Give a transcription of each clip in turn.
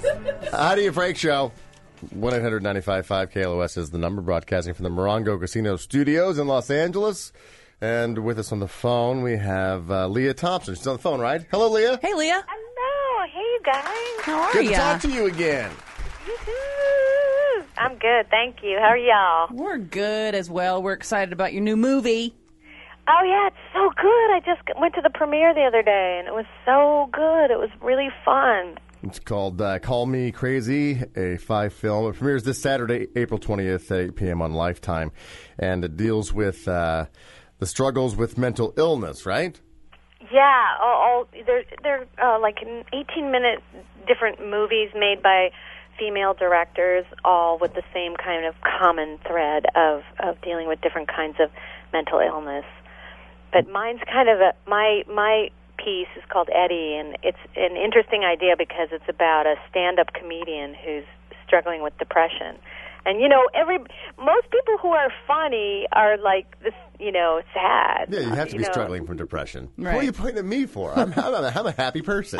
Heidi and Frank Show. 1-800-95-5 KLOS is the number, broadcasting from the Morongo Casino Studios in Los Angeles. And with us on the phone, we have Leah Thompson. She's on the phone, right? Hello, Leah. Hey, Leah. Hello. Hey, you guys. How are Good you? to talk to you again. Woo-hoo. I'm good, thank you. How are y'all? We're good as well. We're excited about your new movie. Oh, yeah, it's so good. I just went to the premiere the other day, and it was so good. It was really fun. It's called Call Me Crazy, a 5-film. It premieres this Saturday, April 20th at 8 p.m. on Lifetime. And it deals with the struggles with mental illness, right? Yeah, they're like 18-minute different movies made by female directors, all with the same kind of common thread of dealing with different kinds of mental illness. But mine's kind of my piece is called Eddie, and it's an interesting idea because it's about a stand-up comedian who's struggling with depression. And most people who are funny are like this, sad. Yeah, you have to be struggling from depression. Right. What are you pointing at me for? I'm a happy person.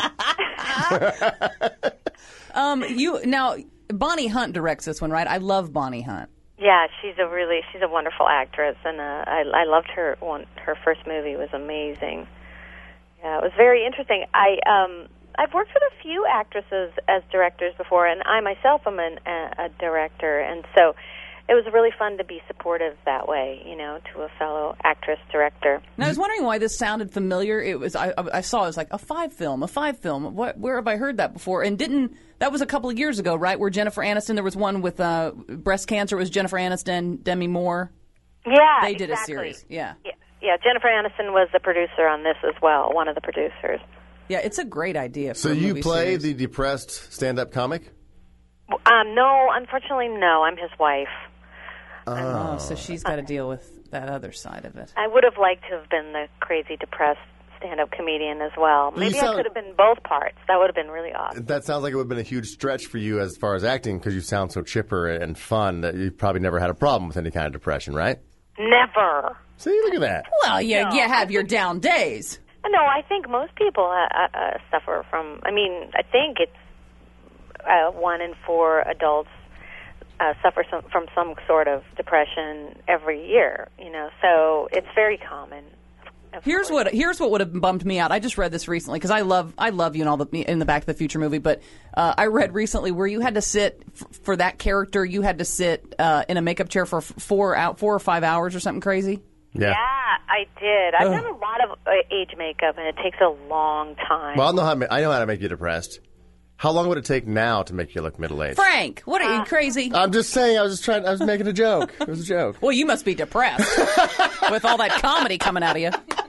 Now Bonnie Hunt directs this one, right? I love Bonnie Hunt. Yeah, she's a wonderful actress, and I loved her. Her first movie was amazing. Yeah, it was very interesting. I've worked with a few actresses as directors before, and I myself am a director, and so it was really fun to be supportive that way, to a fellow actress director. And I was wondering why this sounded familiar. It was I saw it was like a 5-film. Where have I heard that before? And that was a couple of years ago, right? Where Jennifer Aniston, there was one with breast cancer. It was Jennifer Aniston, Demi Moore. Yeah, they did exactly. a series. Yeah. Yeah, Jennifer Aniston was the producer on this as well, one of the producers. Yeah, it's a great idea. So you play the depressed stand-up comic? No, unfortunately, no. I'm his wife. Oh, so she's got to deal with that other side of it. I would have liked to have been the crazy, depressed stand-up comedian as well. Maybe I could have been both parts. That would have been really awesome. That sounds like it would have been a huge stretch for you as far as acting, because you sound so chipper and fun that you probably never had a problem with any kind of depression, right? Never. See, look at that. Well, you have your down days. No, I think most people suffer from. I think it's 1 in 4 adults suffer from some sort of depression every year. So it's very common. Here's what would have bummed me out. I just read this recently because I love you and all the in the Back to the Future movie. But I read recently where you had to sit for that character. You had to sit in a makeup chair for 4 or 5 hours or something crazy. Yeah, I did. I've done a lot of age makeup, and it takes a long time. Well, I know how to make you depressed. How long would it take now to make you look middle-aged? Frank, what are you, crazy? I'm just saying. I was making a joke. It was a joke. Well, you must be depressed with all that comedy coming out of you.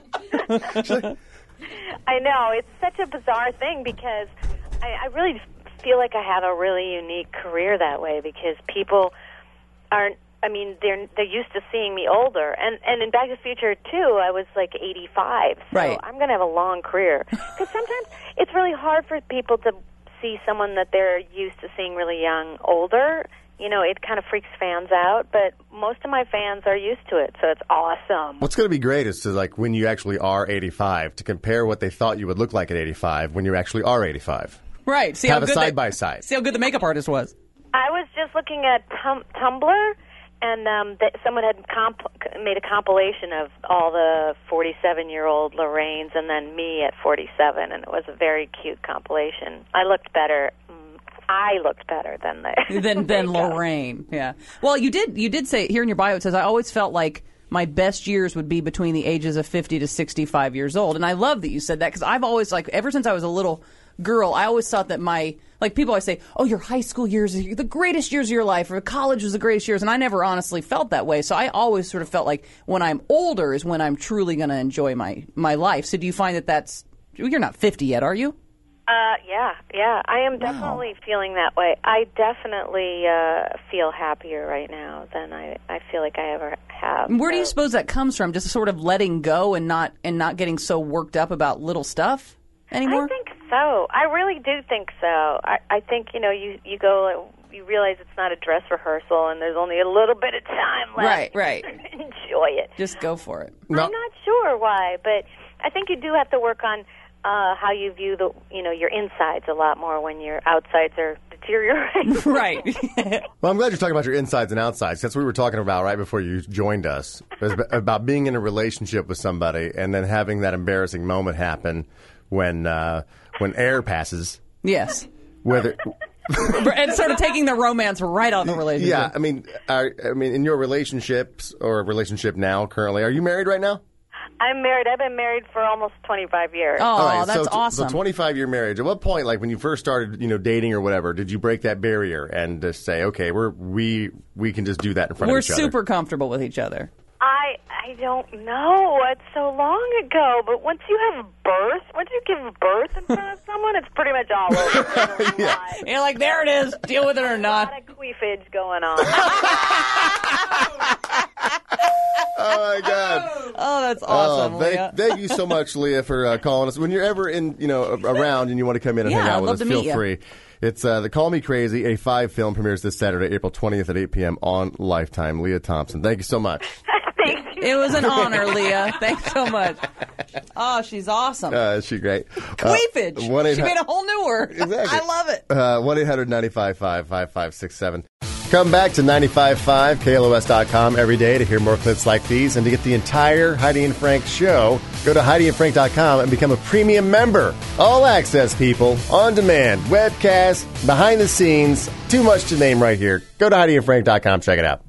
I know. It's such a bizarre thing because I really feel like I have a really unique career that way because people aren't. They're used to seeing me older, and in Back to the Future too, I was like 85. So right. I'm going to have a long career because sometimes it's really hard for people to see someone that they're used to seeing really young older. It kind of freaks fans out, but most of my fans are used to it, so it's awesome. What's going to be great is to, like, when you actually are 85, to compare what they thought you would look like at 85 when you actually are 85. Right. See Have how a good side-by-side. See how good the makeup artist was. I was just looking at Tumblr, and someone had made a compilation of all the 47-year-old Lorraines and then me at 47, and it was a very cute compilation. I looked better than the than Lorraine. Yeah. Well, you did say here in your bio, it says, I always felt like my best years would be between the ages of 50 to 65 years old. And I love that you said that because I've always, ever since I was a little girl, I always thought that people always say, oh, your high school years are the greatest years of your life, or college was the greatest years. And I never honestly felt that way. So I always sort of felt like when I'm older is when I'm truly going to enjoy my life. So do you find you're not 50 yet, are you? Yeah. I am definitely feeling that way. I definitely feel happier right now than I feel like I ever have. Where do you suppose that comes from? Just sort of letting go and not getting so worked up about little stuff anymore? I think so. I really do think so. I think, you go, you realize it's not a dress rehearsal and there's only a little bit of time left. Right. Enjoy it. Just go for it. I'm not sure why, but I think you do have to work on how you view your insides a lot more when your outsides are deteriorating. Right. Well, I'm glad you're talking about your insides and outsides. That's what we were talking about right before you joined us. It was about being in a relationship with somebody and then having that embarrassing moment happen when air passes. Yes. Whether And sort of taking the romance right out of the relationship. Yeah, I mean, in your relationships or relationship now, currently, are you married right now? I'm married. I've been married for almost 25 years. Oh, All right, that's awesome. So 25-year marriage. At what point, like when you first started, dating or whatever, did you break that barrier and just say, okay, we can just do that in front of each other? We're super comfortable with each other. I don't know. It's so long ago. But once you give birth in front of someone, it's pretty much all over. Yeah. You're like, there it is. Deal with it or not. A lot of queefage going on. Oh, my God. Oh, that's awesome, Leah. Thank you so much, Leah, for calling us. When you're ever around and you want to come in and hang out with us, feel free. It's the Call Me Crazy, a 5 film premieres this Saturday, April 20th at 8 p.m. on Lifetime. Leah Thompson, thank you so much. Thank you. It was an honor, Leah. Thanks so much. Oh, she's awesome. She's great. Queefage. She made a whole new word. Exactly. I love it. 1-800-955-5567. Come back to 95.5 KLOS.com every day to hear more clips like these and to get the entire Heidi and Frank show. Go to HeidiandFrank.com and become a premium member. All access, people, on demand, webcast, behind the scenes, too much to name right here. Go to HeidiandFrank.com. Check it out.